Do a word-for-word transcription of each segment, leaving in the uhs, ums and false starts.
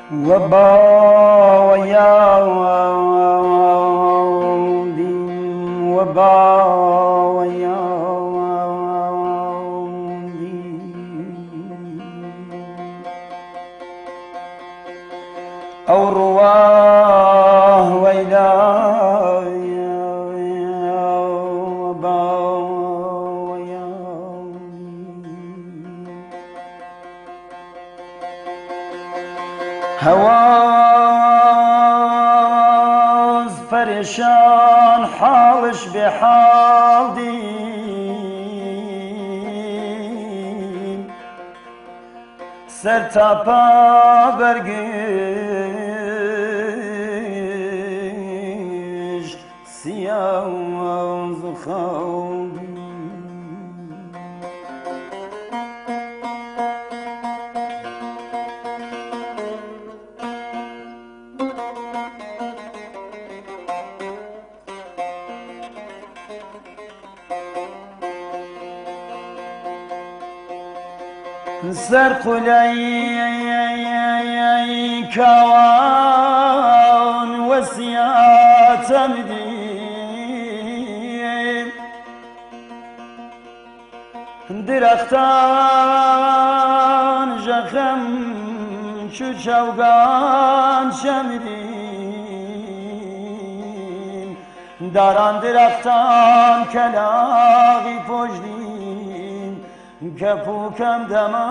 وبا ويا دين وبا ويا أو رواه ويلاي وبا ويا هواز پریشان حالش به حال دین سر تا پا برگشت سیاز خود سر قلعی کاوان وسیاتم دید درختان جخم چو چوگان شمدین داران درختان کلاغی پشدین کپوکم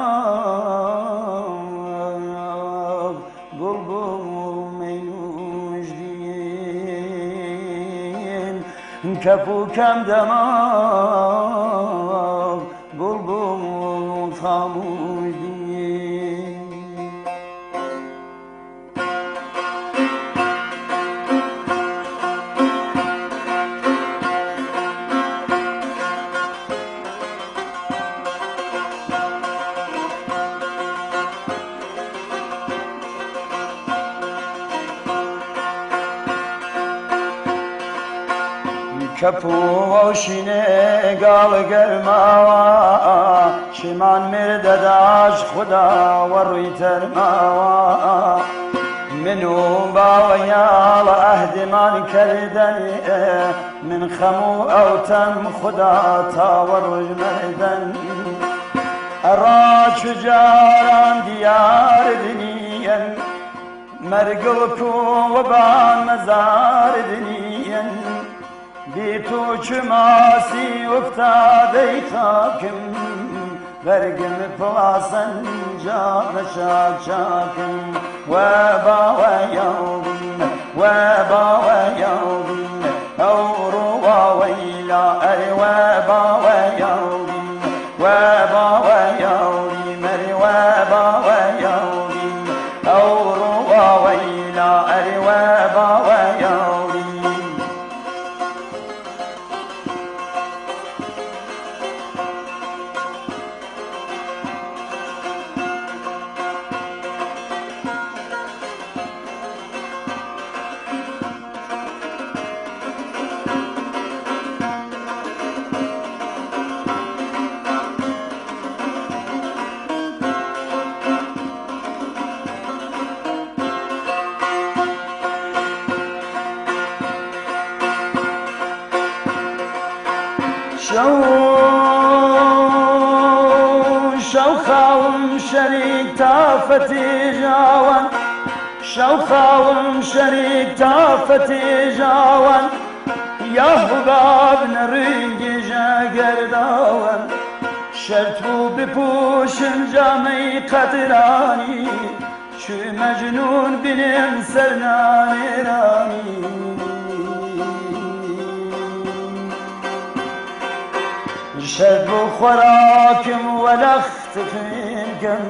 دماغ بلبل مینوش دین کپوکم دماغ بلبل خاموش دین کپوشینه گال گرما شمان مردداش خدا و روی ترما منو باویال عهد من کردنی من خمو اوتم خدا تا و روی مردن ارا چجاران دیار دنین مرگل کو و بان مزار دنین بی تو چماسی افتاده خاکم برگم پلاسن جا نشاک شاکم و با و یوم و با و یوم او روا ویلا اری و با و یوم و با و یوم اری و با و یوم او روا ویلا اری و با و یوم شو شو خاوم شريك تافتي جاوان شو خاوم شريك تافتي جاوان يا هباب نريق جاقر داوان شرطو بپوشم جامي قدراني شو مجنون بنم سرناني راني شرب خوراكم ولخت فيكم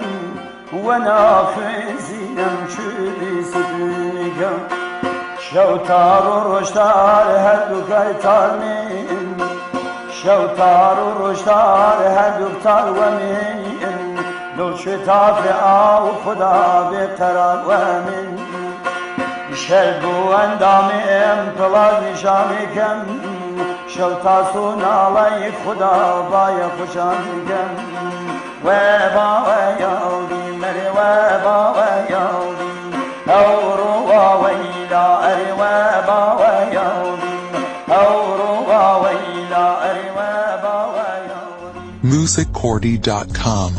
ونافذينم شدي سبيكم شوتار ورشتار هدو كيتار من شوتار ورشتار هدو كتار ومن لو شتاف آو خدا بقرار ومن شربو اندامي امطلال نشامكم شو تاسون علي خدا بايا خوشانكم وبا وياودي مري وبا وياودي أوروا ويلا أروابا ويومي أوروا ويلا أروابا ويومي music cordy dot com